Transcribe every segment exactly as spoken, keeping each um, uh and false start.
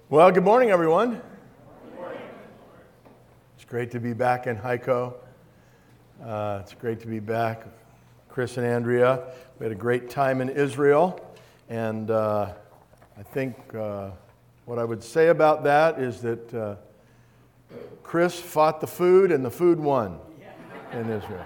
Well, good morning, everyone. Good morning. It's great to be back in Heiko. Uh, it's great to be back. Chris and Andrea, we had a great time in Israel, and uh, I think uh, what I would say about that is that uh, Chris fought the food, and the food won in Israel.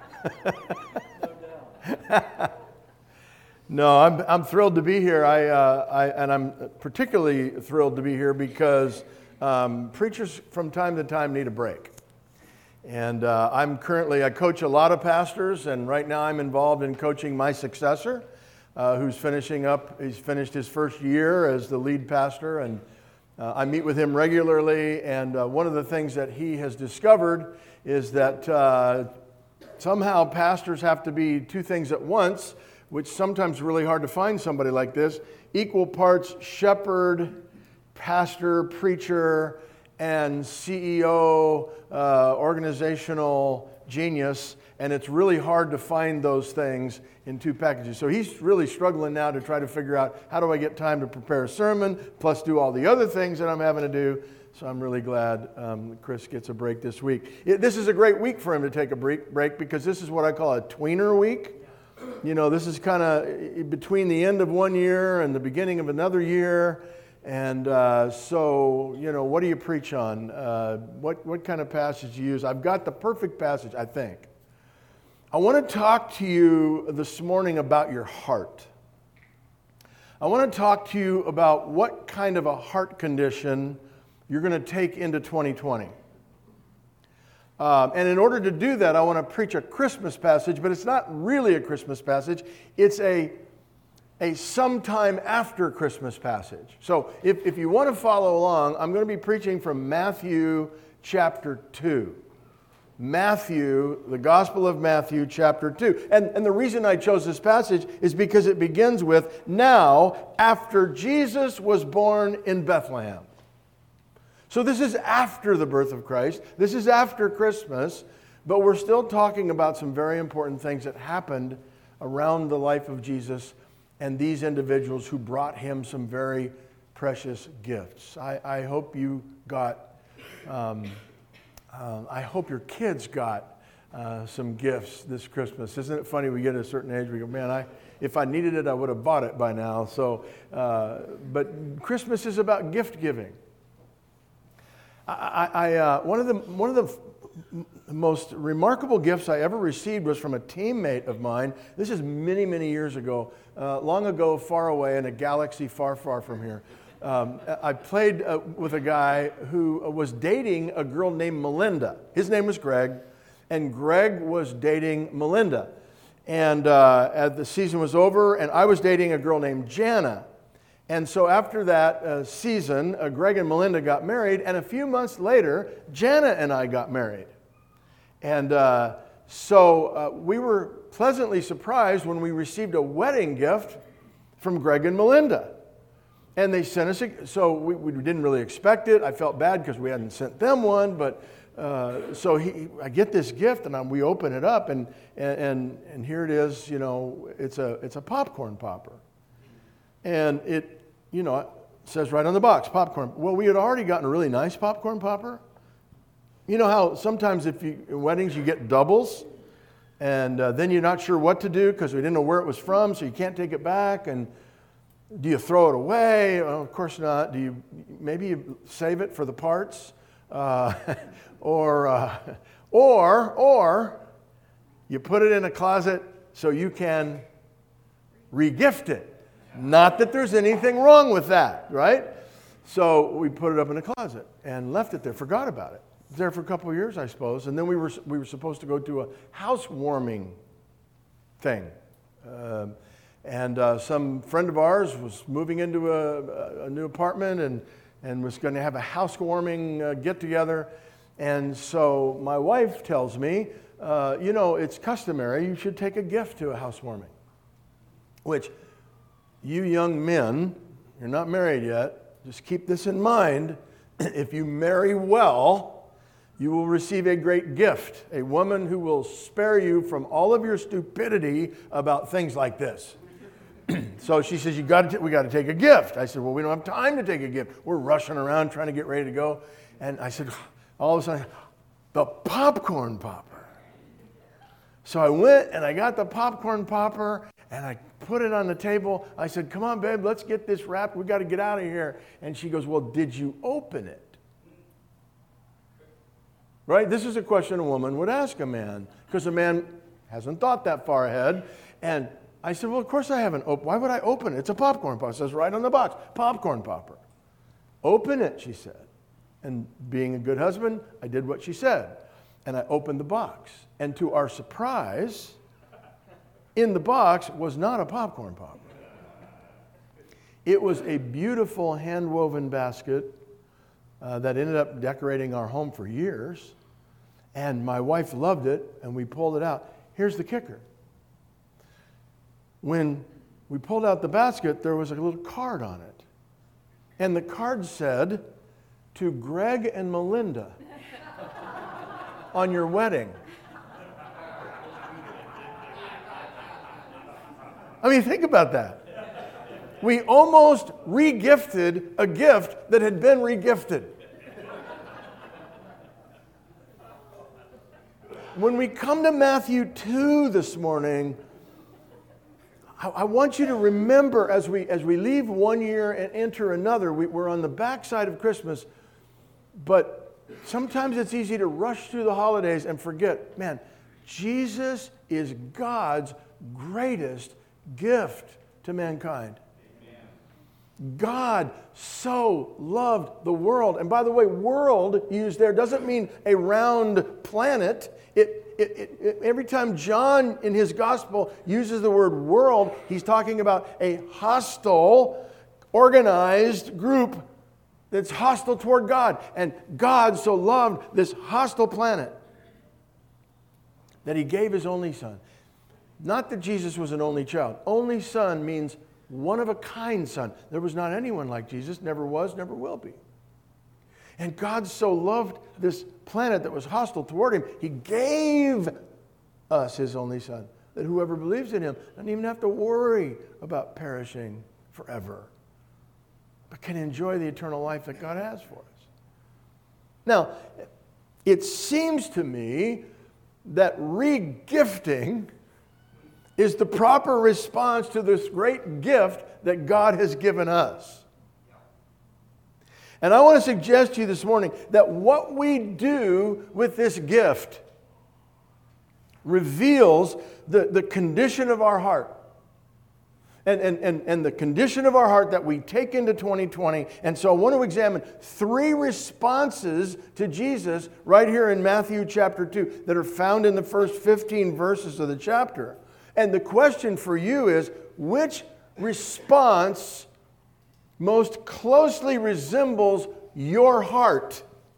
No, I'm I'm thrilled to be here. I, uh, I and I'm particularly thrilled to be here because um, preachers from time to time need a break. And uh, I'm currently I coach a lot of pastors, and right now I'm involved in coaching my successor, uh, who's finishing up. He's finished his first year as the lead pastor, and uh, I meet with him regularly. And uh, one of the things that he has discovered is that uh, somehow pastors have to be two things at once, which sometimes is really hard to find somebody like this, equal parts shepherd, pastor, preacher, and C E O, uh, organizational genius, and it's really hard to find those things in two packages. So he's really struggling now to try to figure out, how do I get time to prepare a sermon, plus do all the other things that I'm having to do. So I'm really glad um, Chris gets a break this week. It, this is a great week for him to take a break, break because this is what I call a tweener week. You know, this is kind of between the end of one year and the beginning of another year. And uh, so, you know, what do you preach on? Uh, what, what kind of passage do you use? I've got the perfect passage, I think. I want to talk to you this morning about your heart. I want to talk to you about what kind of a heart condition you're going to take into twenty twenty. Um, and in order to do that, I want to preach a Christmas passage, but it's not really a Christmas passage. It's a, a sometime after Christmas passage. So if, if you want to follow along, I'm going to be preaching from Matthew chapter two. Matthew, the Gospel of Matthew chapter two. And, and the reason I chose this passage is because it begins with, now, after Jesus was born in Bethlehem. So this is after the birth of Christ. This is after Christmas, but we're still talking about some very important things that happened around the life of Jesus and these individuals who brought him some very precious gifts. I, I hope you got, um, uh, I hope your kids got uh, some gifts this Christmas. Isn't it funny, we get to a certain age, we go, man, I, if I needed it, I would have bought it by now. So, uh, but Christmas is about gift giving. I, I uh, one of the one of the f- most remarkable gifts I ever received was from a teammate of mine. This is many, many years ago, uh, long ago, far away in a galaxy far, far from here. Um, I played uh, with a guy who was dating a girl named Melinda. His name was Greg, and Greg was dating Melinda. And uh, as the season was over, and I was dating a girl named Jana. And so after that uh, season, uh, Greg and Melinda got married, and a few months later, Jana and I got married. And uh, so uh, we were pleasantly surprised when we received a wedding gift from Greg and Melinda. And they sent us, a, so we, we didn't really expect it. I felt bad because we hadn't sent them one, but uh, so he, I get this gift, and I'm, we open it up, and, and and here it is. You know, it's a it's a popcorn popper. And it, you know, it says right on the box, popcorn. Well, we had already gotten a really nice popcorn popper. You know how sometimes if you, in weddings you get doubles, and uh, then you're not sure what to do because we didn't know where it was from, so you can't take it back. And do you throw it away? Well, of course not. Do you, maybe you save it for the parts? Uh, or, uh, or, or you put it in a closet so you can re-gift it. Not that there's anything wrong with that, right? So we put it up in a closet and left it there, forgot about it. It was there for a couple of years, I suppose. And then we were we were supposed to go to a housewarming thing. Uh, and uh, some friend of ours was moving into a, a new apartment and, and was going to have a housewarming uh, get-together. And so my wife tells me, uh, you know, it's customary, you should take a gift to a housewarming. Which, you young men, you're not married yet, just keep this in mind. If you marry well, you will receive a great gift, a woman who will spare you from all of your stupidity about things like this. So she says, "You got to, we got to take a gift." I said, "Well, we don't have time to take a gift. We're rushing around trying to get ready to go." And I said, all of a sudden, the popcorn popper. So I went and I got the popcorn popper and I put it on the table. I said, "Come on, babe, let's get this wrapped. We got to get out of here." And she goes, "Well, did you open it?" Right? This is a question a woman would ask a man, because a man hasn't thought that far ahead. And I said, "Well, of course I haven't opened. Why would I open it? It's a popcorn popper." It says right on the box, popcorn popper. "Open it," she said. And being a good husband, I did what she said. And I opened the box. And to our surprise, in the box was not a popcorn popper. It was a beautiful hand-woven basket uh, that ended up decorating our home for years. And my wife loved it, and we pulled it out. Here's the kicker. When we pulled out the basket, there was a little card on it. And the card said, "To Greg and Melinda on your wedding." I mean, think about that. We almost re-gifted a gift that had been re-gifted. When we come to Matthew two this morning, I, I want you to remember as we, as we leave one year and enter another, we, we're on the backside of Christmas, but sometimes it's easy to rush through the holidays and forget, man, Jesus is God's greatest gift to mankind. Amen. God so loved the world. And by the way, world used there doesn't mean a round planet. It, it, it, it, every time John in his gospel uses the word world, he's talking about a hostile, organized group that's hostile toward God. And God so loved this hostile planet that he gave his only son. Not that Jesus was an only child. Only son means one-of-a-kind son. There was not anyone like Jesus, never was, never will be. And God so loved this planet that was hostile toward him, he gave us his only son, that whoever believes in him doesn't even have to worry about perishing forever, but can enjoy the eternal life that God has for us. Now, it seems to me that re-gifting is the proper response to this great gift that God has given us. And I want to suggest to you this morning that what we do with this gift reveals the, the condition of our heart. And, and, and, and the condition of our heart that we take into twenty twenty. And so I want to examine three responses to Jesus right here in Matthew chapter two that are found in the first fifteen verses of the chapter. And the question for you is, which response most closely resembles your heart?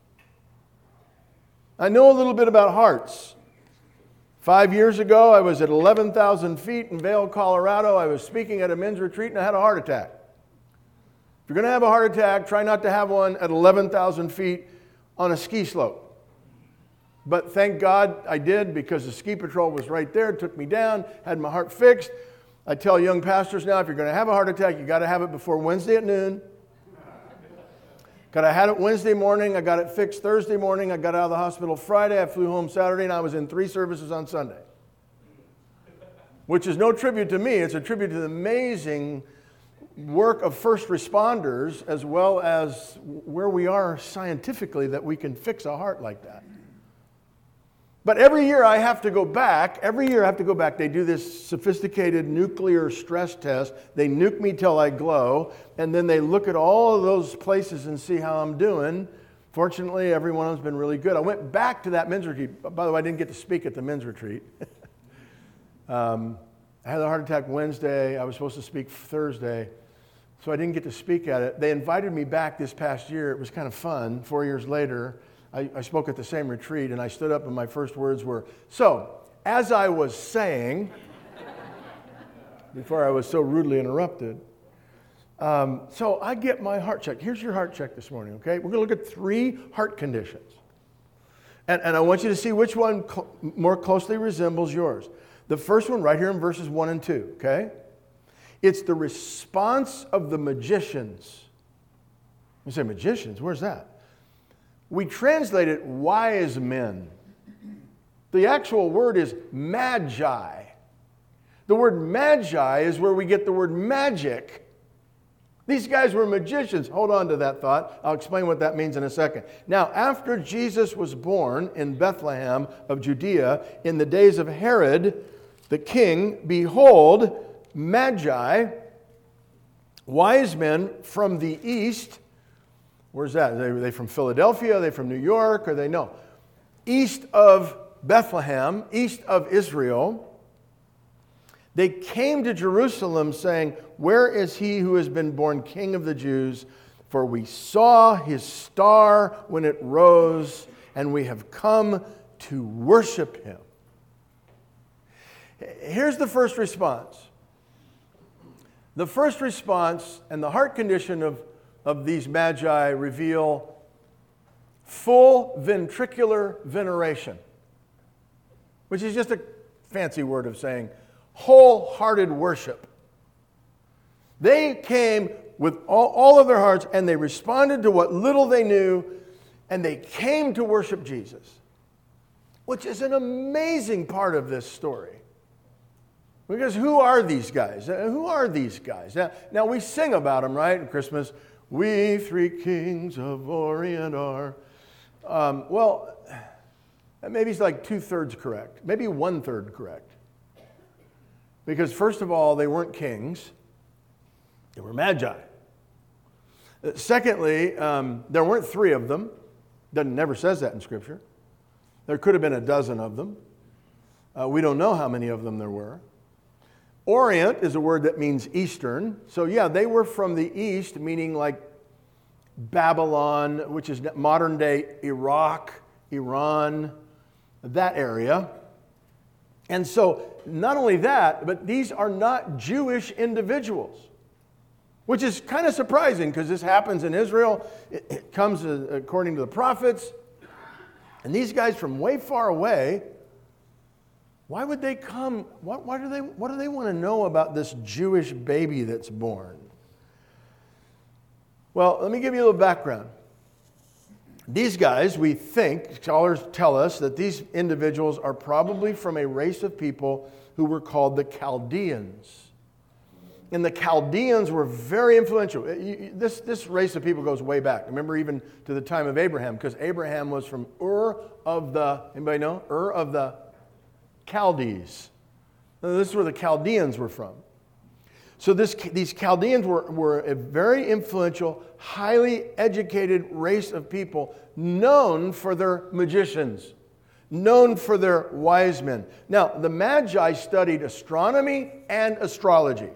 I know a little bit about hearts. Five years ago, I was at eleven thousand feet in Vail, Colorado. I was speaking at a men's retreat and I had a heart attack. If you're going to have a heart attack, try not to have one at eleven thousand feet on a ski slope. But thank God I did, because the ski patrol was right there, took me down, had my heart fixed. I tell young pastors now, if you're going to have a heart attack, you got to have it before Wednesday at noon. Because I had it Wednesday morning, I got it fixed Thursday morning, I got out of the hospital Friday, I flew home Saturday, and I was in three services on Sunday. Which is no tribute to me, it's a tribute to the amazing work of first responders, as well as where we are scientifically that we can fix a heart like that. But every year I have to go back, every year I have to go back. They do this sophisticated nuclear stress test. They nuke me till I glow, and then they look at all of those places and see how I'm doing. Fortunately, every one of them's been really good. I went back to that men's retreat. By the way, I didn't get to speak at the men's retreat. um, I had a heart attack Wednesday. I was supposed to speak Thursday, so I didn't get to speak at it. They invited me back this past year. It was kind of fun. Four years later, I, I spoke at the same retreat, and I stood up, and my first words were, "So, as I was saying," before I was so rudely interrupted, um, so I get my heart checked. Here's your heart check this morning, okay? We're going to look at three heart conditions. And, and I want you to see which one cl- more closely resembles yours. The first one right here in verses one and two, okay? It's the response of the magicians. You say, magicians? Where's that? We translate it wise men. The actual word is magi. The word magi is where we get the word magic. These guys were magicians. Hold on to that thought. I'll explain what that means in a second. Now, after Jesus was born in Bethlehem of Judea, in the days of Herod the king, behold, magi, wise men from the east. Where's that? Are they from Philadelphia? Are they from New York? Are they? No. East of Bethlehem, east of Israel. They came to Jerusalem saying, where is he who has been born King of the Jews? For we saw his star when it rose, and we have come to worship him. Here's the first response. The first response and the heart condition of, of these magi reveal full ventricular veneration, which is just a fancy word of saying wholehearted worship. They came with all, all of their hearts, and they responded to what little they knew, and they came to worship Jesus, which is an amazing part of this story. Because who are these guys? Who are these guys? Now, now we sing about them, right? At Christmas, we three kings of Orient are. Um, well, maybe it's like two-thirds correct. Maybe one-third correct. Because first of all, they weren't kings. They were magi. Secondly, um, there weren't three of them. Doesn't never says that in Scripture. There could have been a dozen of them. Uh, we don't know how many of them there were. Orient is a word that means eastern. So yeah, they were from the east, meaning like Babylon, which is modern day Iraq, Iran, that area. And so not only that, but these are not Jewish individuals, which is kind of surprising because this happens in Israel. It, it comes uh, according to the prophets. And these guys from way far away, why would they come? What, why do they, what do they want to know about this Jewish baby that's born? Well, let me give you a little background. These guys, we think, scholars tell us that these individuals are probably from a race of people who were called the Chaldeans. And the Chaldeans were very influential. This, this race of people goes way back. Remember, even to the time of Abraham, because Abraham was from Ur of the, anybody know? Ur of the Chaldees. Now, this is where the Chaldeans were from. So this, these Chaldeans were, were a very influential, highly educated race of people known for their magicians, known for their wise men. Now, the Magi studied astronomy and astrology.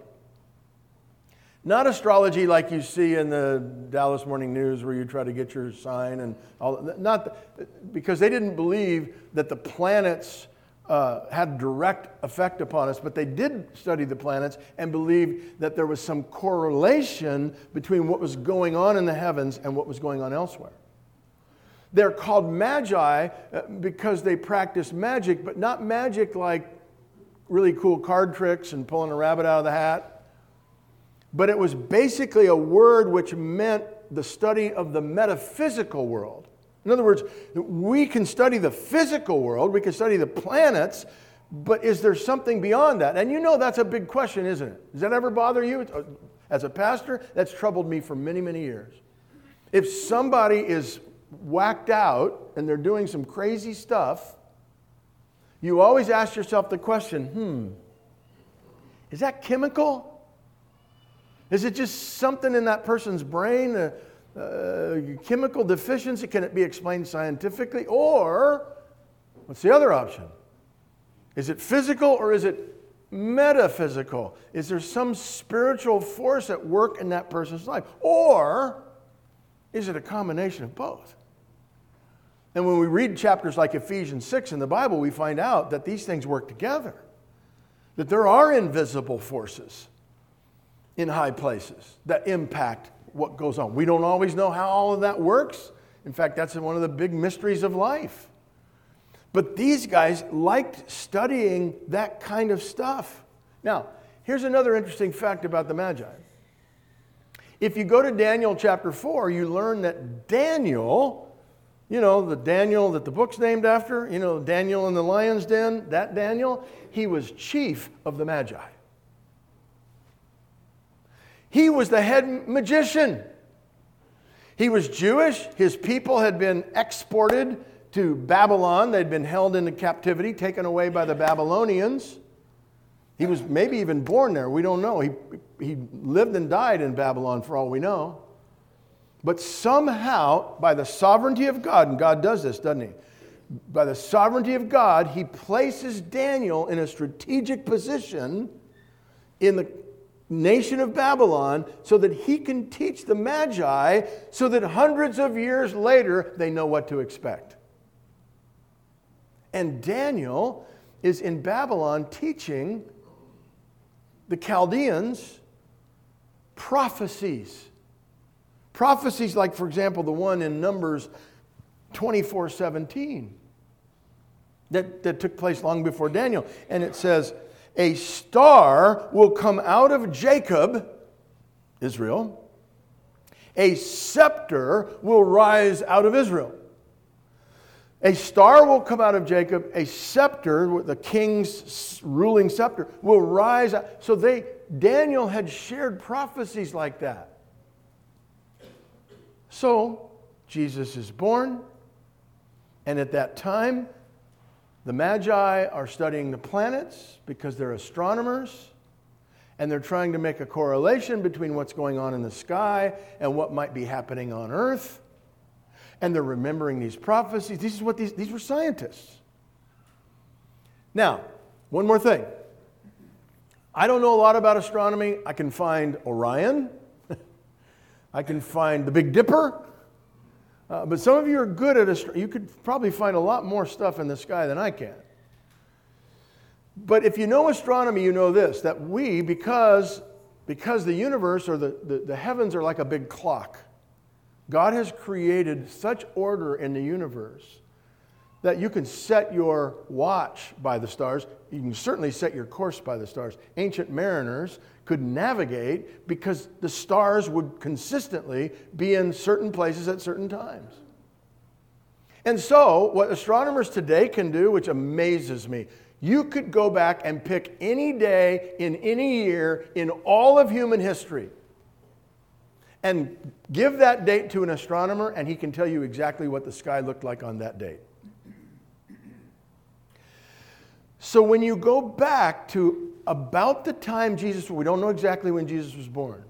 Not astrology like you see in the Dallas Morning News where you try to get your sign and all. Not because they didn't believe that the planets Uh, had direct effect upon us, but they did study the planets and believe that there was some correlation between what was going on in the heavens and what was going on elsewhere. They're called magi because they practice magic, but not magic like really cool card tricks and pulling a rabbit out of the hat. But it was basically a word which meant the study of the metaphysical world. In other words, we can study the physical world, we can study the planets, but is there something beyond that? And you know that's a big question, isn't it? Does that ever bother you? As a pastor, that's troubled me for many, many years. If somebody is whacked out and they're doing some crazy stuff, you always ask yourself the question, hmm, is that chemical? Is it just something in that person's brain? Uh, Uh, chemical deficiency, can it be explained scientifically? Or, what's the other option? Is it physical or is it metaphysical? Is there some spiritual force at work in that person's life? Or, is it a combination of both? And when we read chapters like Ephesians six in the Bible, we find out that these things work together. That there are invisible forces in high places that impact what goes on. We don't always know how all of that works. In fact, that's one of the big mysteries of life. But these guys liked studying that kind of stuff. Now, here's another interesting fact about the Magi. If you go to Daniel chapter four, you learn that Daniel, you know, the Daniel that the book's named after, you know, Daniel in the lion's den, that Daniel, he was chief of the Magi. He was the head magician. He was Jewish. His people had been exported to Babylon. They'd been held into captivity, taken away by the Babylonians. He was maybe even born there. We don't know. He, he lived and died in Babylon for all we know. But somehow, by the sovereignty of God, and God does this, doesn't he? By the sovereignty of God, he places Daniel in a strategic position in the nation of Babylon so that he can teach the Magi so that hundreds of years later they know what to expect. And Daniel is in Babylon teaching the Chaldeans prophecies. Prophecies like, for example, the one in Numbers twenty-four seventeen that, that took place long before Daniel. And it says, a star will come out of Jacob, Israel. A scepter will rise out of Israel. A star will come out of Jacob. A scepter, the king's ruling scepter, will rise out. So they, Daniel had shared prophecies like that. So Jesus is born. And at that time, the Magi are studying the planets because they're astronomers, and they're trying to make a correlation between what's going on in the sky and what might be happening on Earth. And they're remembering these prophecies. This is what these, these were scientists. Now, one more thing. I don't know a lot about astronomy. I can find Orion. I can find the Big Dipper. Uh, but some of you are good at astronomy. You could probably find a lot more stuff in the sky than I can. But if you know astronomy, you know this, that we, because, because the universe or the, the, the heavens are like a big clock, God has created such order in the universe that you can set your watch by the stars. You can certainly set your course by the stars. Ancient mariners could navigate because the stars would consistently be in certain places at certain times. And so, what astronomers today can do, which amazes me, you could go back and pick any day in any year in all of human history and give that date to an astronomer, and he can tell you exactly what the sky looked like on that date. So when you go back to about the time Jesus, we don't know exactly when Jesus was born.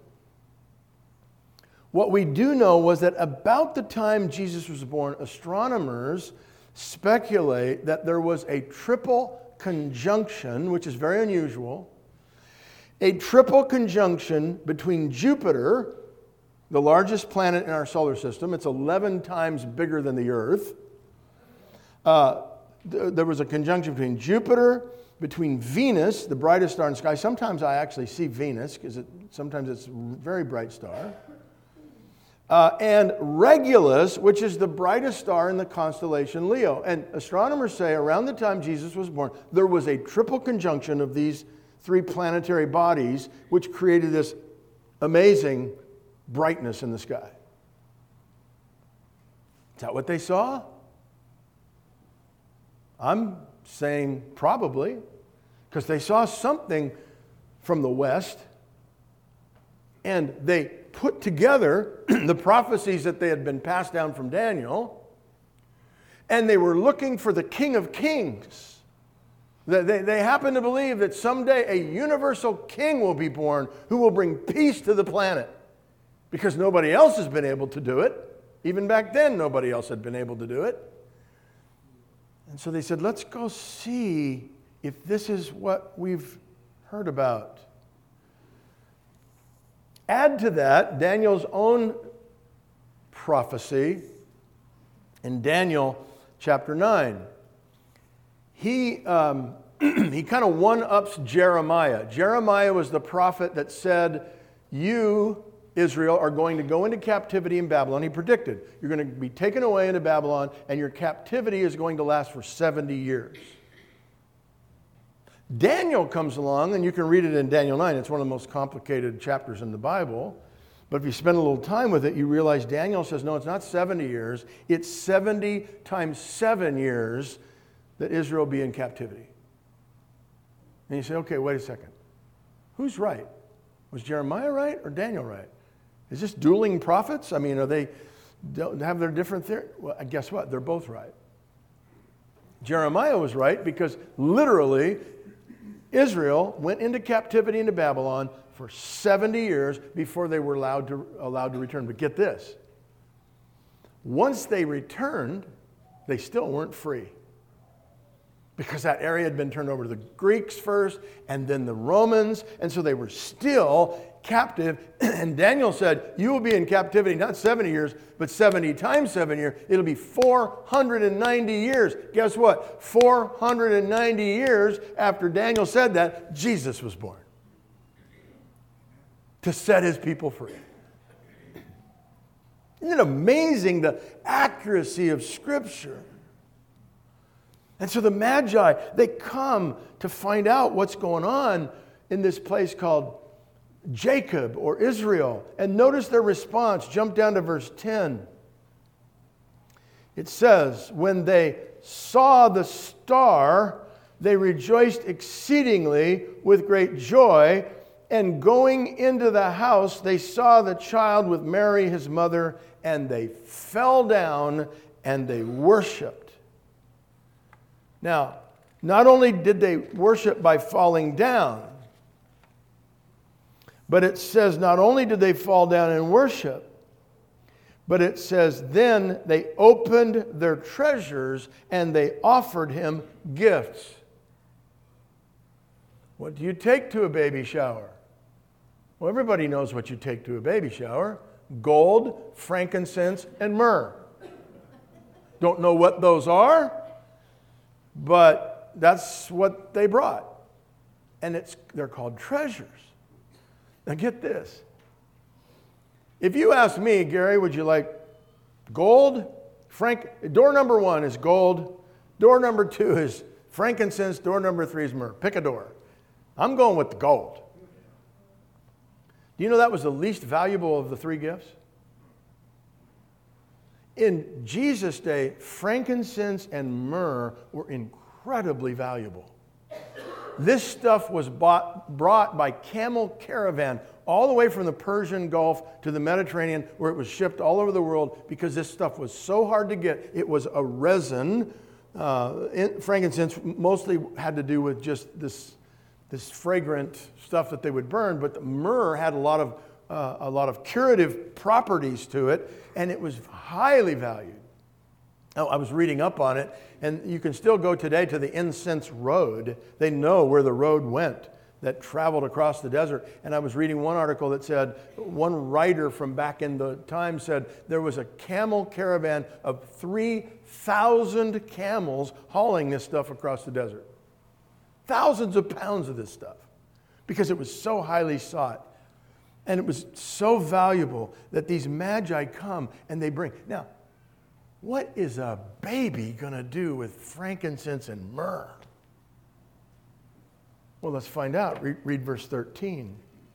What we do know was that about the time Jesus was born, astronomers speculate that there was a triple conjunction, which is very unusual, a triple conjunction between Jupiter, the largest planet in our solar system. It's eleven times bigger than the Earth. Uh, th- there was a conjunction between Jupiter, between Venus, the brightest star in the sky. Sometimes I actually see Venus because it, sometimes it's a very bright star. Uh, and Regulus, which is the brightest star in the constellation Leo. And astronomers say around the time Jesus was born, there was a triple conjunction of these three planetary bodies, which created this amazing brightness in the sky. Is that what they saw? I'm saying probably, because they saw something from the west, and they put together the prophecies that they had been passed down from Daniel, and they were looking for the King of Kings. They, they, they happen to believe that someday a universal king will be born who will bring peace to the planet, because nobody else has been able to do it. Even back then, nobody else had been able to do it. And so they said, let's go see if this is what we've heard about. Add to that Daniel's own prophecy in Daniel chapter nine. He, um, he kind of one-ups Jeremiah. Jeremiah was the prophet that said, you, Israel, are going to go into captivity in Babylon. He predicted, you're going to be taken away into Babylon, and your captivity is going to last for seventy years. Daniel comes along, and you can read it in Daniel nine. It's one of the most complicated chapters in the Bible. But if you spend a little time with it, you realize Daniel says, no, it's not seventy years. It's seventy times seven years that Israel will be in captivity. And you say, okay, wait a second. Who's right? Was Jeremiah right or Daniel right? Is this dueling prophets? I mean, are they don't have their different theory? Well, guess what? They're both right. Jeremiah was right because literally Israel went into captivity into Babylon for seventy years before they were allowed to, allowed to return. But get this. Once they returned, they still weren't free. Because that area had been turned over to the Greeks first and then the Romans. And so they were still captive. And Daniel said, you will be in captivity not seventy years, but seventy times seven years. It'll be four hundred ninety years. Guess what? four hundred ninety years after Daniel said that, Jesus was born. To set his people free. Isn't it amazing the accuracy of Scripture? And so the Magi, they come to find out what's going on in this place called Jacob or Israel. And notice their response. Jump down to verse ten. It says, when they saw the star, they rejoiced exceedingly with great joy. And going into the house, they saw the child with Mary, his mother, and they fell down and they worshiped. Now, not only did they worship by falling down, but it says not only did they fall down and worship, but it says then they opened their treasures and they offered him gifts. What do you take to a baby shower? Well, everybody knows what you take to a baby shower. Gold, frankincense, and myrrh. Don't know what those are, but that's what they brought. And it's they're called treasures. Now get this. If you ask me, Gary, would you like gold? Frank, door number one is gold. Door number two is frankincense. Door number three is myrrh. Pick a door. I'm going with the gold. Do you know that was the least valuable of the three gifts? In Jesus' day, frankincense and myrrh were incredibly valuable. This stuff was bought, brought by camel caravan all the way from the Persian Gulf to the Mediterranean, where it was shipped all over the world because this stuff was so hard to get. It was a resin. Uh, frankincense mostly had to do with just this this fragrant stuff that they would burn, but the myrrh had a lot of uh, a lot of curative properties to it, and it was highly valued. Oh, I was reading up on it, and you can still go today to the incense road. They know where the road went that traveled across the desert. And I was reading one article that said, one writer from back in the time said there was a camel caravan of three thousand camels hauling this stuff across the desert. Thousands of pounds of this stuff, because it was so highly sought. And it was so valuable that these magi come and they bring. Now, what is a baby going to do with frankincense and myrrh? Well, let's find out. Read, read verse thirteen.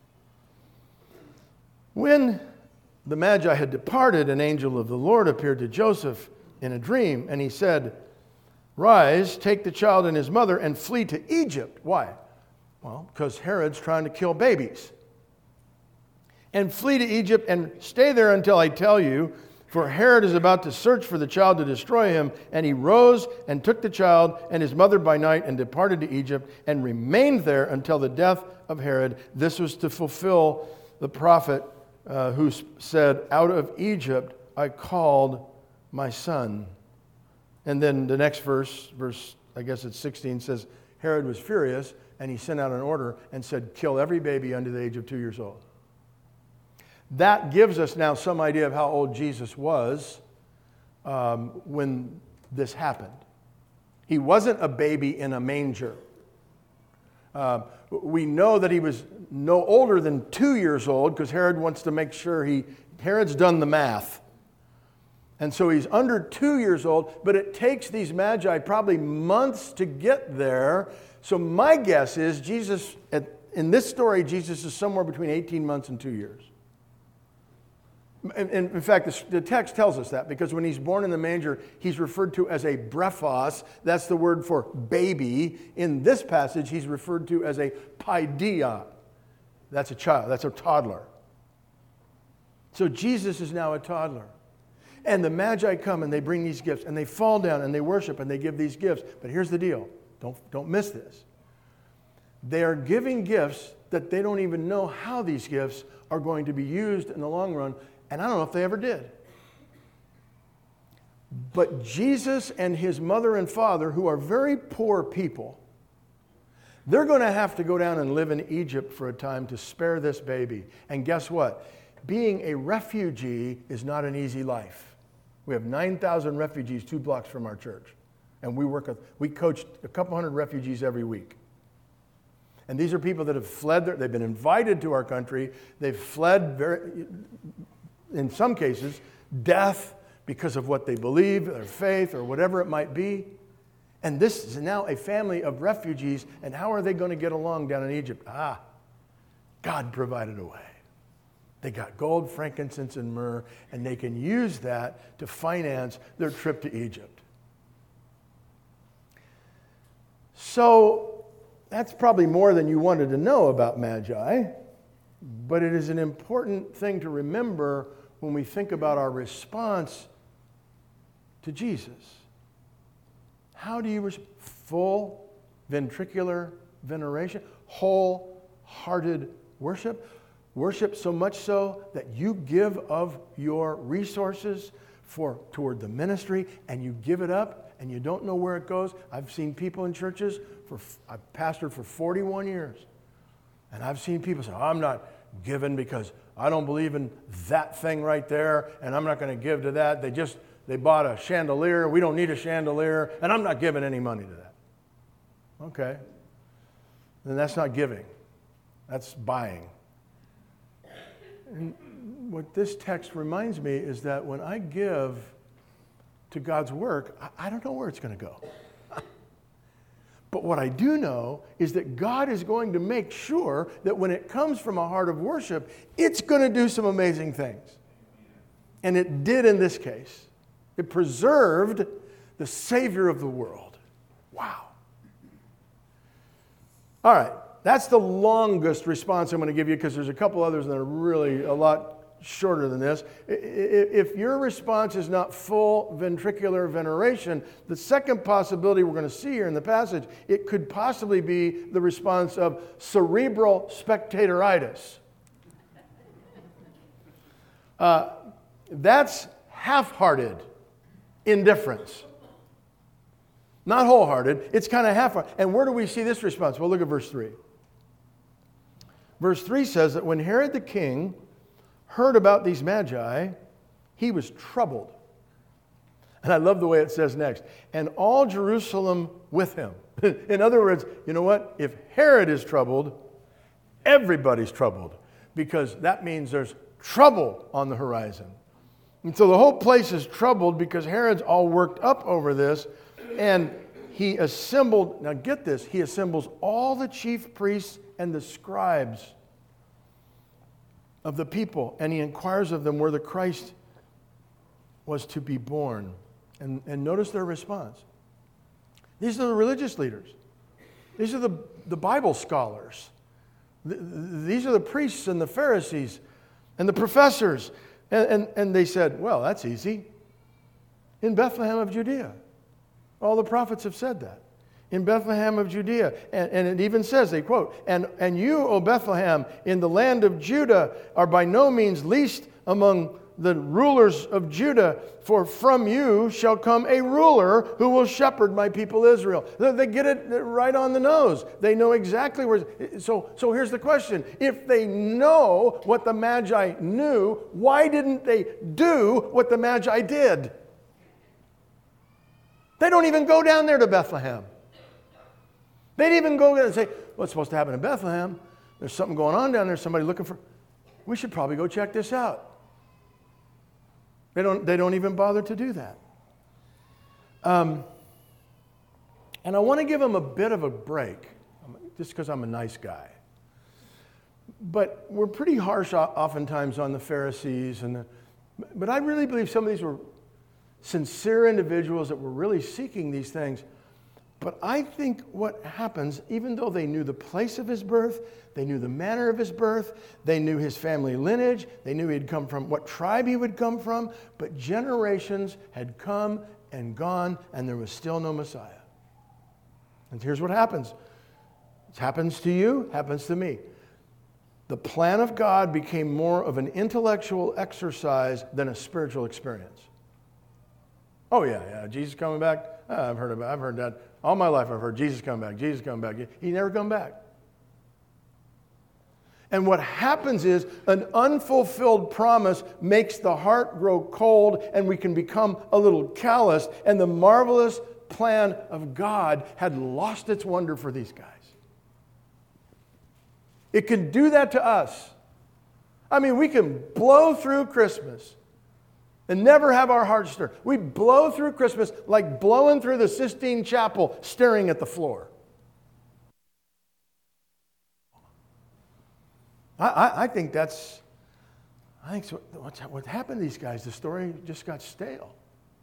When the Magi had departed, an angel of the Lord appeared to Joseph in a dream, and he said, "Rise, take the child and his mother, and flee to Egypt." Why? Well, because Herod's trying to kill babies. "And flee to Egypt and stay there until I tell you, for Herod is about to search for the child to destroy him." And he rose and took the child and his mother by night and departed to Egypt and remained there until the death of Herod. This was to fulfill the prophet uh, who said, "Out of Egypt I called my son." And then the next verse, verse I guess it's sixteen, says, Herod was furious and he sent out an order and said, "Kill every baby under the age of two years old." That gives us now some idea of how old Jesus was um, when this happened. He wasn't a baby in a manger. Uh, we know that he was no older than two years old because Herod wants to make sure he, Herod's done the math. And so he's under two years old, but it takes these magi probably months to get there So my guess is Jesus, at, in this story, Jesus is somewhere between eighteen months and two years. In, in fact, the, the text tells us that because when he's born in the manger, he's referred to as a brephos. That's the word for baby. In this passage, he's referred to as a paideia. That's a child. That's a toddler. So Jesus is now a toddler. And the Magi come and they bring these gifts and they fall down and they worship and they give these gifts. But here's the deal. Don't, don't miss this. They are giving gifts that they don't even know how these gifts are going to be used in the long run. And I don't know if they ever did. But Jesus and his mother and father, who are very poor people, they're going to have to go down and live in Egypt for a time to spare this baby. And guess what? Being a refugee is not an easy life. We have nine thousand refugees two blocks from our church. And we work with, we coach a couple hundred refugees every week. And these are people that have fled, their, they've been invited to our country. They've fled, very, in some cases, death because of what they believe, their faith, or whatever it might be. And this is now a family of refugees. And how are they going to get along down in Egypt? Ah, God provided a way. They got gold, frankincense, and myrrh, and they can use that to finance their trip to Egypt. So that's probably more than you wanted to know about Magi, but it is an important thing to remember when we think about our response to Jesus. How do you respond? Full ventricular veneration, wholehearted worship, worship so much so that you give of your resources for toward the ministry and you give it up and you don't know where it goes. I've seen people in churches, for I've pastored for forty-one years, and I've seen people say, I'm not giving because I don't believe in that thing right there, and I'm not going to give to that. They just, they bought a chandelier. We don't need a chandelier, and I'm not giving any money to that. Okay. Then that's not giving. That's buying. And what this text reminds me is that when I give to God's work, I, I don't know where it's going to go. But what I do know is that God is going to make sure that when it comes from a heart of worship, it's going to do some amazing things. And it did in this case. It preserved the Savior of the world. Wow. All right. That's the longest response I'm going to give you because there's a couple others that are really a lot shorter than this. If your response is not full ventricular veneration, the second possibility we're going to see here in the passage, it could possibly be the response of cerebral spectatoritis. Uh, that's half-hearted indifference. Not wholehearted. It's kind of half-hearted. And where do we see this response? Well, look at verse three. Verse three says that when Herod the king heard about these magi, he was troubled. And I love the way it says next, and all Jerusalem with him. In other words, you know what? If Herod is troubled, everybody's troubled, because that means there's trouble on the horizon. And so the whole place is troubled because Herod's all worked up over this, and he assembled, now get this, he assembles all the chief priests and the scribes of the people, and he inquires of them where the Christ was to be born. And, and notice their response. These are the religious leaders. These are the, the Bible scholars. Th- these are the priests and the Pharisees and the professors. And, and, and they said, well, that's easy. In Bethlehem of Judea. All the prophets have said that. In Bethlehem of Judea. And, and it even says, they quote, and, and you, O Bethlehem, in the land of Judah, are by no means least among the rulers of Judah, for from you shall come a ruler who will shepherd my people Israel. They, they get it right on the nose. They know exactly where. So, so here's the question. If they know what the Magi knew, why didn't they do what the Magi did? They don't even go down there to Bethlehem. They didn't even go there and say, what's supposed to happen in Bethlehem? There's something going on down there. Somebody looking for... We should probably go check this out. They don't, they don't even bother to do that. Um, and I want to give them a bit of a break just because I'm a nice guy. But we're pretty harsh oftentimes on the Pharisees. and the, But I really believe some of these were sincere individuals that were really seeking these things. But I think what happens, even though they knew the place of his birth, they knew the manner of his birth, they knew his family lineage, they knew he'd come from, what tribe he would come from, but generations had come and gone, and there was still no Messiah. And here's what happens. It happens to you, happens to me. The plan of God became more of an intellectual exercise than a spiritual experience. Oh yeah, yeah, Jesus coming back. Oh, I've heard about. I've heard that all my life. I've heard Jesus coming back. Jesus coming back. He never come back. And what happens is an unfulfilled promise makes the heart grow cold, and we can become a little calloused. And the marvelous plan of God had lost its wonder for these guys. It can do that to us. I mean, we can blow through Christmas and never have our hearts stir. We blow through Christmas like blowing through the Sistine Chapel, staring at the floor. I, I, I think that's, I think so, what's, what happened to these guys. The story just got stale.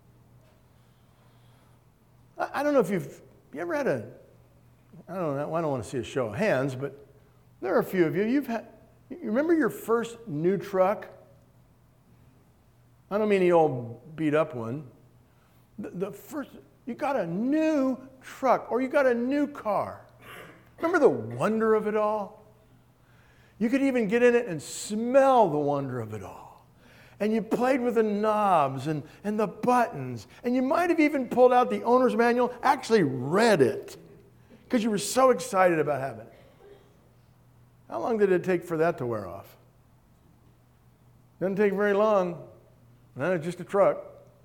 I, I don't know if you've, you ever had a, I don't know, I don't want to see a show of hands, but there are a few of you. You've had, you remember your first new truck? I don't mean the old beat up one. The, the first, you got a new truck or you got a new car. Remember the wonder of it all? You could even get in it and smell the wonder of it all. And you played with the knobs and, and the buttons. And you might have even pulled out the owner's manual, actually read it, because you were so excited about having it. How long did it take for that to wear off? Doesn't take very long. No, just a truck.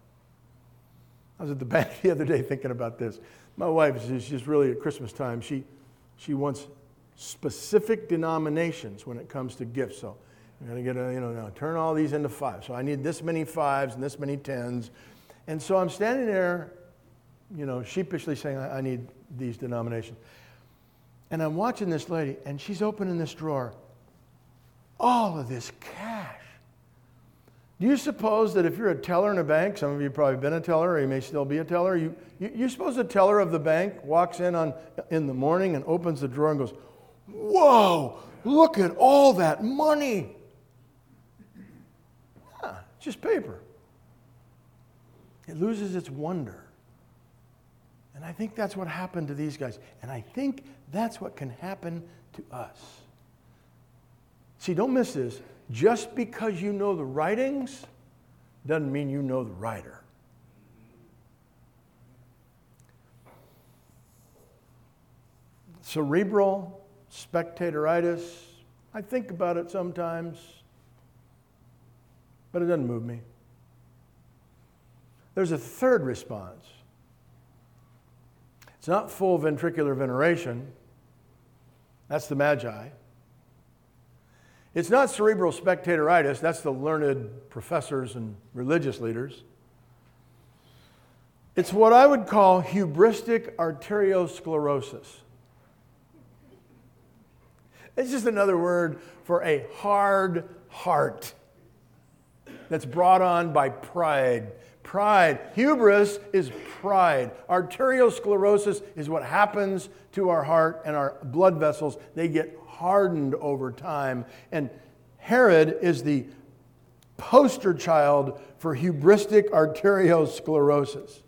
I was at the bank the other day thinking about this. My wife, she's really at Christmas time, she, she wants specific denominations when it comes to gifts. So I'm going to get a, you know, now turn all these into five. So I need this many fives and this many tens. And so I'm standing there, you know, sheepishly saying, I, I need these denominations. And I'm watching this lady, and she's opening this drawer. All of this cash. Do you suppose that if you're a teller in a bank, some of you have probably been a teller, or you may still be a teller, you, you, you suppose a teller of the bank walks in on in the morning and opens the drawer and goes, whoa, look at all that money. Yeah, just paper. It loses its wonder. And I think that's what happened to these guys. And I think that's what can happen to us. See, don't miss this. Just because you know the writings doesn't mean you know the writer. Cerebral spectatoritis, I think about it sometimes, but it doesn't move me. There's a third response. It's not full ventricular veneration. That's the Magi. It's not cerebral spectatoritis. That's the learned professors and religious leaders. It's what I would call hubristic arteriosclerosis. It's just another word for a hard heart that's brought on by pride. Pride. Hubris is pride. Arteriosclerosis is what happens to our heart and our blood vessels. They get hardened over time. And Herod is the poster child for hubristic arteriosclerosis.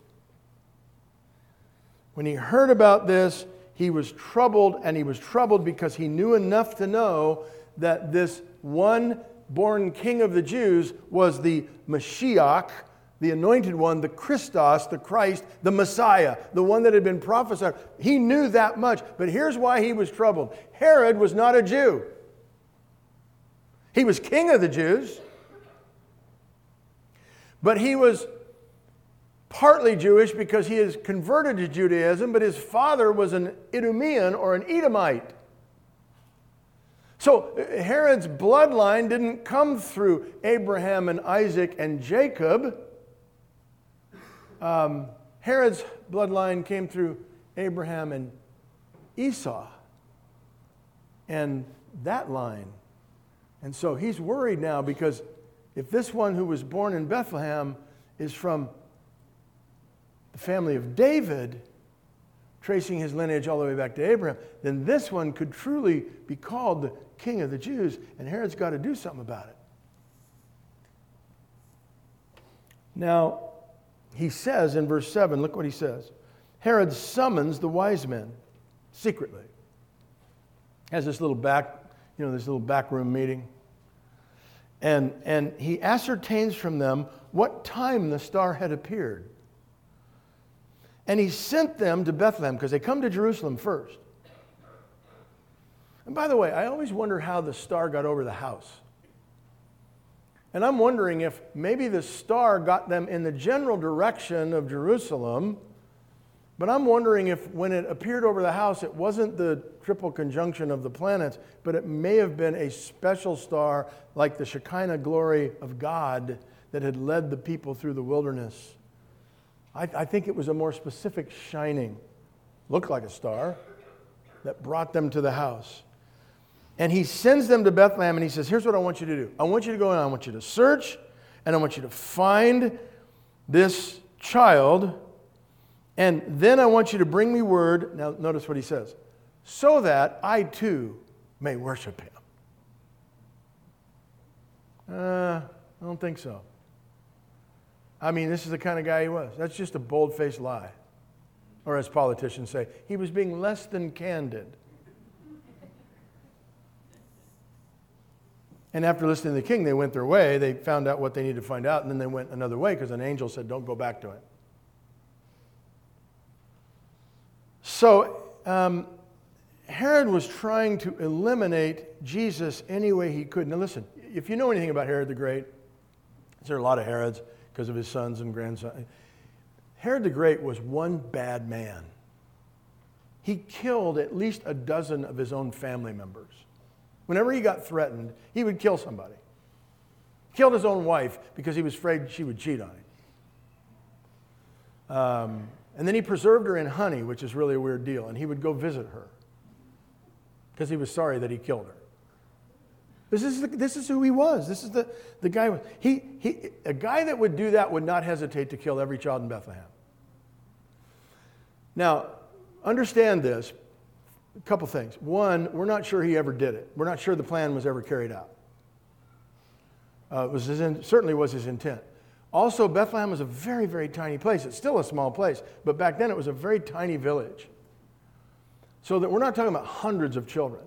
When he heard about this, he was troubled, and he was troubled because he knew enough to know that this one born king of the Jews was the Mashiach, the anointed one, the Christos, the Christ, the Messiah, the one that had been prophesied. He knew that much, but here's why he was troubled. Herod was not a Jew. He was king of the Jews, but he was partly Jewish because he is converted to Judaism, but his father was an Idumean or an Edomite. So Herod's bloodline didn't come through Abraham and Isaac and Jacob. Um, Herod's bloodline came through Abraham and Esau. and that line. And so he's worried now because if this one who was born in Bethlehem is from the family of David, tracing his lineage all the way back to Abraham, then this one could truly be called the King of the Jews, and Herod's got to do something about it. Now, he says in verse seven, look what he says. Herod summons the wise men secretly. Has this little back, you know, this little backroom meeting. And, and he ascertains from them what time the star had appeared. And he sent them to Bethlehem, because they come to Jerusalem first. And by the way, I always wonder how the star got over the house. And I'm wondering if maybe the star got them in the general direction of Jerusalem, but I'm wondering if when it appeared over the house, it wasn't the triple conjunction of the planets, but it may have been a special star like the Shekinah glory of God that had led the people through the wilderness. I, I think it was a more specific shining, looked like a star, that brought them to the house. And he sends them to Bethlehem and he says, here's what I want you to do. I want you to go and I want you to search and I want you to find this child, and then I want you to bring me word. Now notice what he says. So that I too may worship him. Uh, I don't think so. I mean, this is the kind of guy he was. That's just a bold-faced lie. Or as politicians say, he was being less than candid. And after listening to the king, they went their way. They found out what they needed to find out, and then they went another way because an angel said, don't go back to it. So um, Herod was trying to eliminate Jesus any way he could. Now listen, if you know anything about Herod the Great, there are a lot of Herods because of his sons and grandsons. Herod the Great was one bad man. He killed at least a dozen of his own family members. Whenever he got threatened, he would kill somebody. Killed his own wife because he was afraid she would cheat on him. Um, and then he preserved her in honey, which is really a weird deal, and he would go visit her because he was sorry that he killed her. This is, the, this is who he was. This is the, the guy. He, he, a guy that would do that would not hesitate to kill every child in Bethlehem. Now, understand this. A couple things. One, we're not sure he ever did it. We're not sure the plan was ever carried out. Uh, it was his in, certainly was his intent. Also, Bethlehem was a very, very tiny place. It's still a small place, but back then it was a very tiny village. So that we're not talking about hundreds of children.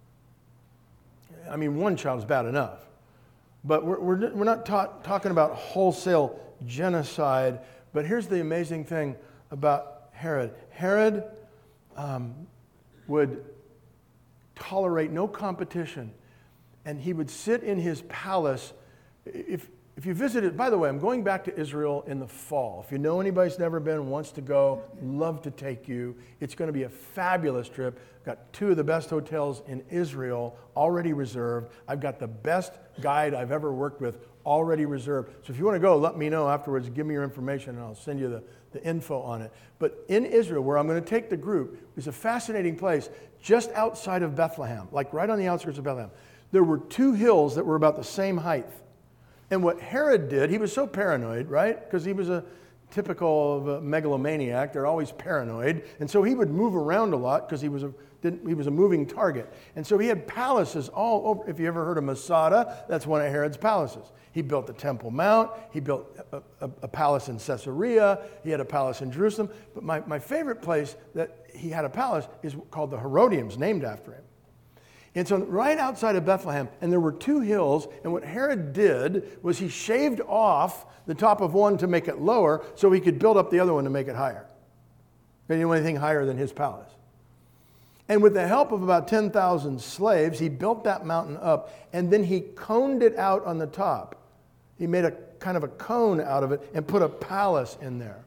I mean, one child is bad enough. But we're, we're, we're not ta- talking about wholesale genocide. But here's the amazing thing about Herod. Herod um, would tolerate no competition. And he would sit in his palace. If, if you visited, by the way, I'm going back to Israel in the fall. If you know anybody who's never been, wants to go, love to take you. It's going to be a fabulous trip. Got two of the best hotels in Israel already reserved. I've got the best guide I've ever worked with already reserved. So if you want to go, let me know afterwards. Give me your information and I'll send you the, the info on it. But in Israel, where I'm going to take the group, is a fascinating place just outside of Bethlehem, like right on the outskirts of Bethlehem. There were two hills that were about the same height. And what Herod did, he was so paranoid, right? Because he was a typical of a megalomaniac. They're always paranoid. And so he would move around a lot because he was a didn't, he was a moving target. And so he had palaces all over. If you ever heard of Masada, that's one of Herod's palaces. He built the Temple Mount. He built a, a, a palace in Caesarea. He had a palace in Jerusalem. But my, my favorite place that he had a palace is called the Herodians, named after him. And so right outside of Bethlehem, and there were two hills, and what Herod did was he shaved off the top of one to make it lower so he could build up the other one to make it higher. He didn't want anything higher than his palace. And with the help of about ten thousand slaves, he built that mountain up, and then he coned it out on the top. He made a kind of a cone out of it and put a palace in there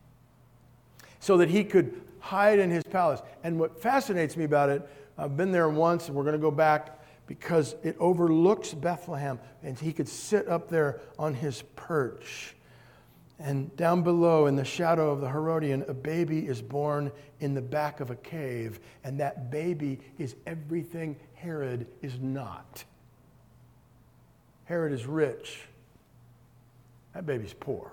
so that he could hide in his palace. And what fascinates me about it, I've been there once, and we're going to go back because it overlooks Bethlehem, and he could sit up there on his perch. And down below, in the shadow of the Herodian, a baby is born in the back of a cave, and that baby is everything Herod is not. Herod is rich. That baby's poor.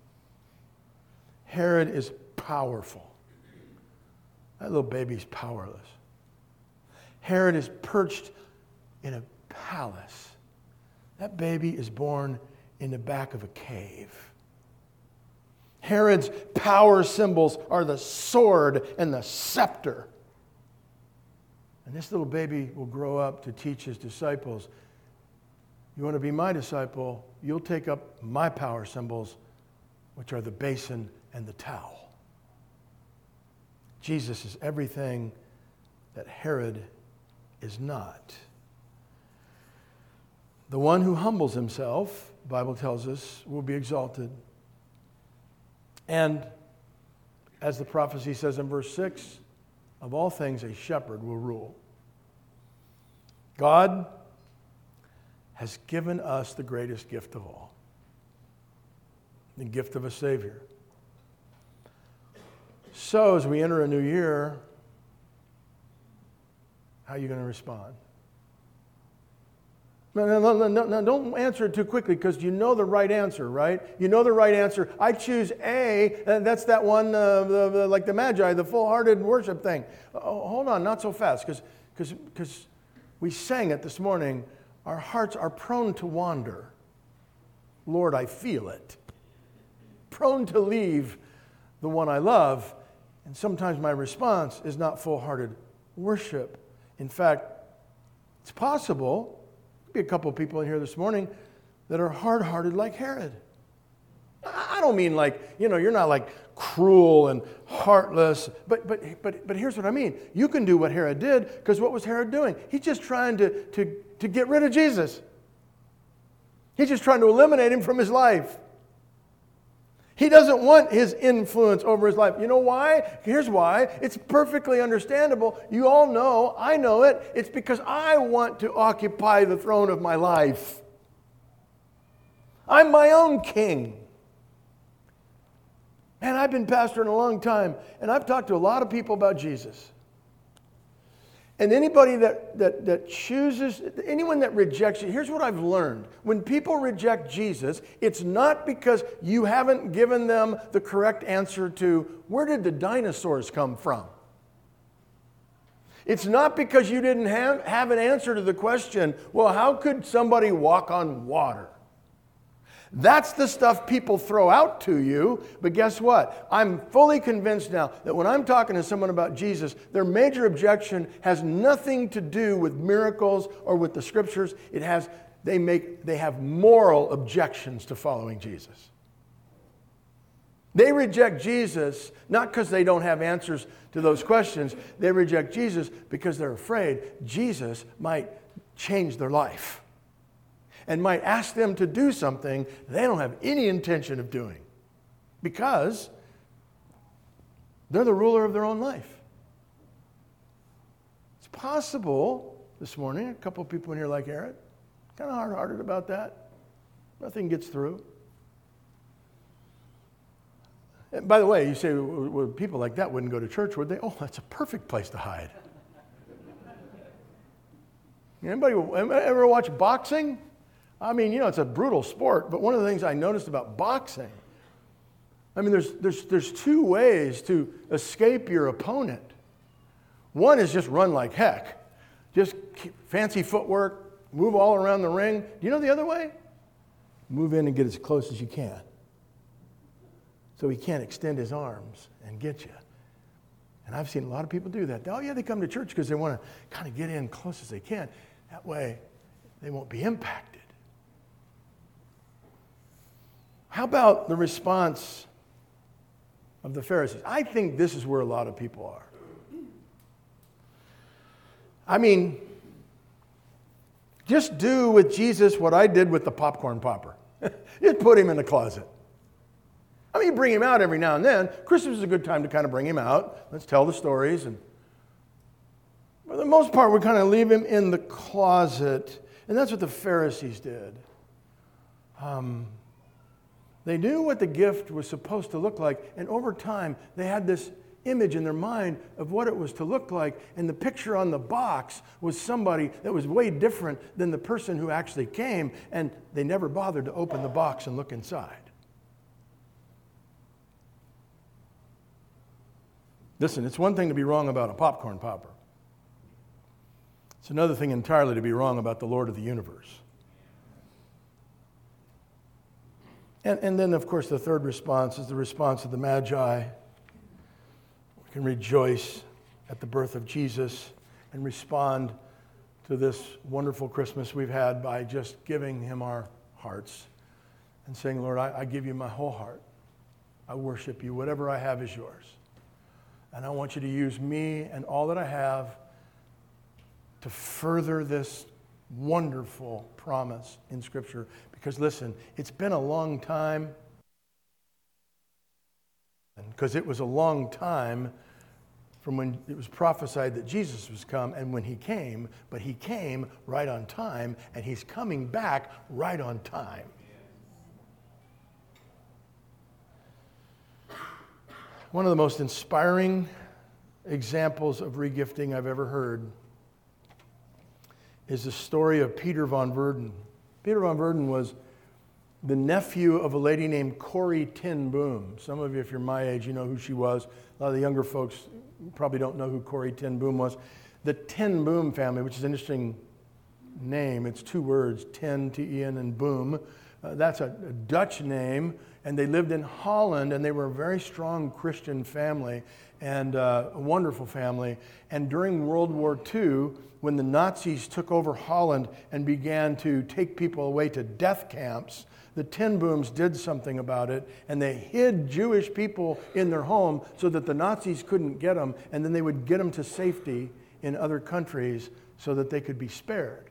Herod is powerful. That little baby's powerless. Herod is perched in a palace. That baby is born in the back of a cave. Herod's power symbols are the sword and the scepter. And this little baby will grow up to teach his disciples, you want to be my disciple, you'll take up my power symbols, which are the basin and the towel. Jesus is everything that Herod is not. The one who humbles himself, the Bible tells us, will be exalted. And as the prophecy says in verse six, of all things a shepherd will rule. God has given us the greatest gift of all, the gift of a Savior. So as we enter a new year, how are you going to respond? No, no, no, no, no, don't answer it too quickly because you know the right answer, right? You know the right answer. I choose A, and that's that one, uh, the, the, like the Magi, the full-hearted worship thing. Oh, hold on, not so fast, because because because we sang it this morning. Our hearts are prone to wander. Lord, I feel it. Prone to leave the one I love. And sometimes my response is not full-hearted worship. In fact, it's possible, there'll be a couple of people in here this morning that are hard-hearted like Herod. I don't mean like, you know, you're not like cruel and heartless, but but but but here's what I mean. You can do what Herod did, because what was Herod doing? He's just trying to, to, to get rid of Jesus. He's just trying to eliminate him from his life. He doesn't want his influence over his life. You know why? Here's why. It's perfectly understandable. You all know, I know it. It's because I want to occupy the throne of my life. I'm my own king. Man, I've been pastoring a long time, and I've talked to a lot of people about Jesus. And anybody that, that, that chooses, anyone that rejects you, here's what I've learned. When people reject Jesus, it's not because you haven't given them the correct answer to, where did the dinosaurs come from? It's not because you didn't have, have an answer to the question, well, how could somebody walk on water? That's the stuff people throw out to you, but guess what? I'm fully convinced now that when I'm talking to someone about Jesus, their major objection has nothing to do with miracles or with the scriptures. It has, they make, they have moral objections to following Jesus. They reject Jesus not because they don't have answers to those questions. They reject Jesus because they're afraid Jesus might change their life and might ask them to do something they don't have any intention of doing, because they're the ruler of their own life. It's possible this morning, a couple of people in here like Herod, kind of hard-hearted about that. Nothing gets through. And by the way, you say, well, people like that wouldn't go to church, would they? Oh, that's a perfect place to hide. Anybody ever watch boxing? I mean, you know, it's a brutal sport, but one of the things I noticed about boxing, I mean, there's, there's, there's two ways to escape your opponent. One is just run like heck. Just fancy footwork, move all around the ring. Do you know the other way? Move in and get as close as you can, so he can't extend his arms and get you. And I've seen a lot of people do that. Oh, yeah, they come to church because they want to kind of get in close as they can. That way, they won't be impacted. How about the response of the Pharisees? I think this is where a lot of people are. I mean, just do with Jesus what I did with the popcorn popper. Just put him in the closet. I mean, bring him out every now and then. Christmas is a good time to kind of bring him out. Let's tell the stories. And for the most part, we kind of leave him in the closet. And that's what the Pharisees did. Um... They knew what the gift was supposed to look like, and over time, they had this image in their mind of what it was to look like, and the picture on the box was somebody that was way different than the person who actually came, and they never bothered to open the box and look inside. Listen, it's one thing to be wrong about a popcorn popper. It's another thing entirely to be wrong about the Lord of the universe. And, and then, of course, the third response is the response of the Magi. We can rejoice at the birth of Jesus and respond to this wonderful Christmas we've had by just giving him our hearts and saying, Lord, I, I give you my whole heart. I worship you. Whatever I have is yours. And I want you to use me and all that I have to further this wonderful promise in Scripture. Because listen, it's been a long time, because it was a long time from when it was prophesied that Jesus was come and when he came, but he came right on time, and he's coming back right on time. One of the most inspiring examples of regifting I've ever heard is the story of Peter Van Verden. Peter Van Verden was the nephew of a lady named Corrie ten Boom. Some of you, if you're my age, you know who she was. A lot of the younger folks probably don't know who Corrie ten Boom was. The ten Boom family, which is an interesting name. It's two words, ten, T E N, and Boom. Uh, that's a, a Dutch name, and they lived in Holland, and they were a very strong Christian family, and uh, a wonderful family. And during World War Two, when the Nazis took over Holland and began to take people away to death camps, the ten Booms did something about it, and they hid Jewish people in their home so that the Nazis couldn't get them, and then they would get them to safety in other countries so that they could be spared.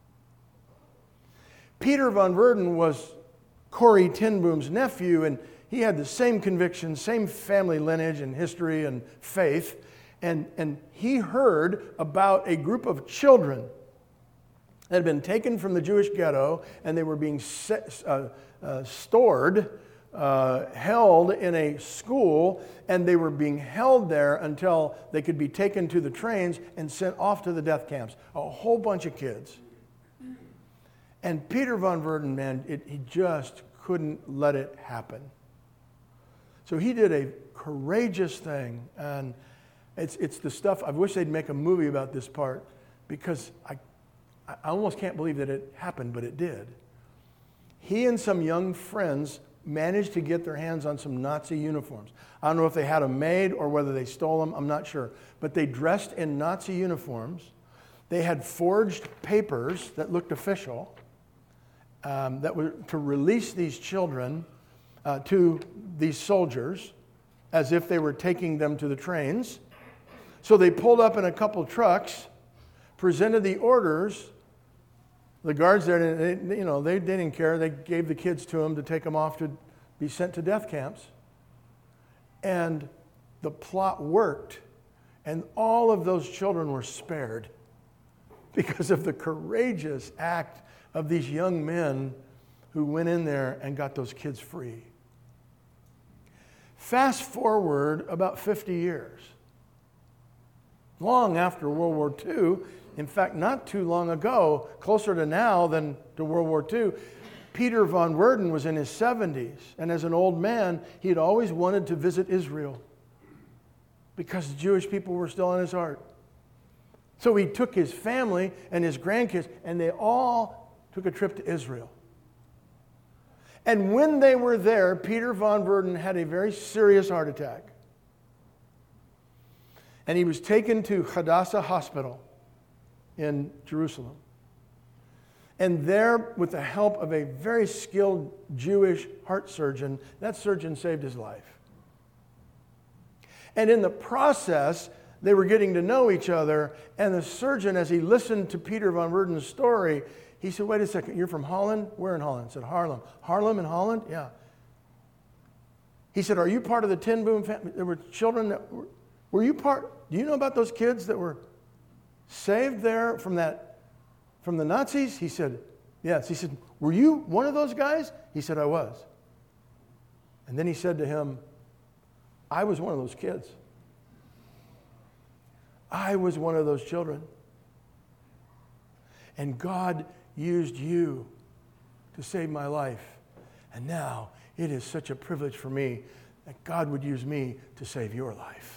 Peter Van Verden was Corrie ten Boom's nephew, and he had the same convictions, same family lineage and history and faith. And, and he heard about a group of children that had been taken from the Jewish ghetto, and they were being set, uh, uh, stored, uh, held in a school, and they were being held there until they could be taken to the trains and sent off to the death camps. A whole bunch of kids. And Peter Van Verden, man, it, he just couldn't let it happen. So he did a courageous thing, and it's it's the stuff, I wish they'd make a movie about this part, because I, I almost can't believe that it happened, but it did. He and some young friends managed to get their hands on some Nazi uniforms. I don't know if they had them made or whether they stole them, I'm not sure. But they dressed in Nazi uniforms. They had forged papers that looked official, Um, that were to release these children uh, to these soldiers as if they were taking them to the trains. So they pulled up in a couple trucks, presented the orders. The guards there, they, you know, they, they didn't care. They gave the kids to them to take them off to be sent to death camps. And the plot worked, and all of those children were spared because of the courageous act of these young men who went in there and got those kids free. Fast forward about fifty years. Long after World War Two, in fact, not too long ago, closer to now than to World War Two, Peter Van Verden was in his seventies, and as an old man, he had always wanted to visit Israel because the Jewish people were still in his heart. So he took his family and his grandkids, and they all took a trip to Israel. And when they were there, Peter Van Verden had a very serious heart attack. And he was taken to Hadassah Hospital in Jerusalem. And there, with the help of a very skilled Jewish heart surgeon, that surgeon saved his life. And in the process, they were getting to know each other, and the surgeon, as he listened to Peter Van Verden's story, he said, wait a second, you're from Holland? Where in Holland? I said, Haarlem. Haarlem in Holland? Yeah. He said, are you part of the ten Boom family? There were children that were, were you part, do you know about those kids that were saved there from that, from the Nazis? He said, yes. He said, were you one of those guys? He said, I was. And then he said to him, I was one of those kids. I was one of those children. And God used you to save my life. And now it is such a privilege for me that God would use me to save your life.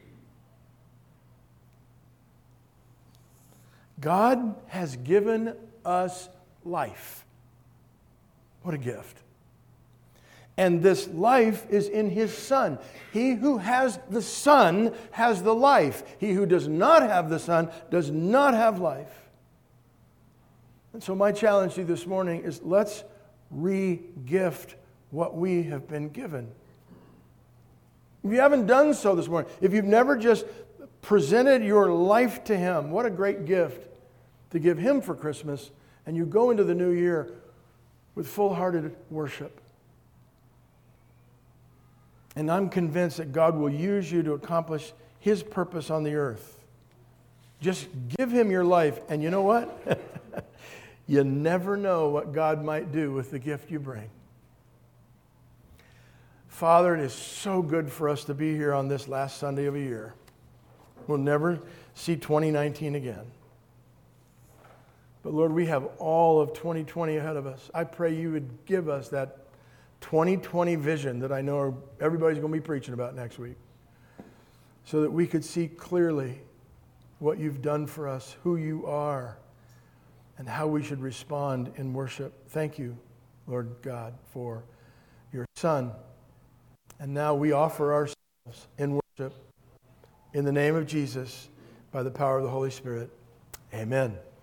God has given us life. What a gift. And this life is in His Son. He who has the Son has the life. He who does not have the Son does not have life. And so my challenge to you this morning is let's re-gift what we have been given. If you haven't done so this morning, if you've never just presented your life to Him, what a great gift to give Him for Christmas, and you go into the new year with full-hearted worship. And I'm convinced that God will use you to accomplish His purpose on the earth. Just give Him your life, and you know what? You never know what God might do with the gift you bring. Father, it is so good for us to be here on this last Sunday of a year. We'll never see twenty nineteen again. But Lord, we have all of twenty twenty ahead of us. I pray you would give us that twenty twenty vision that I know everybody's going to be preaching about next week, so that we could see clearly what you've done for us, who you are, and how we should respond in worship. Thank you, Lord God, for your Son. And now we offer ourselves in worship in the name of Jesus by the power of the Holy Spirit. Amen.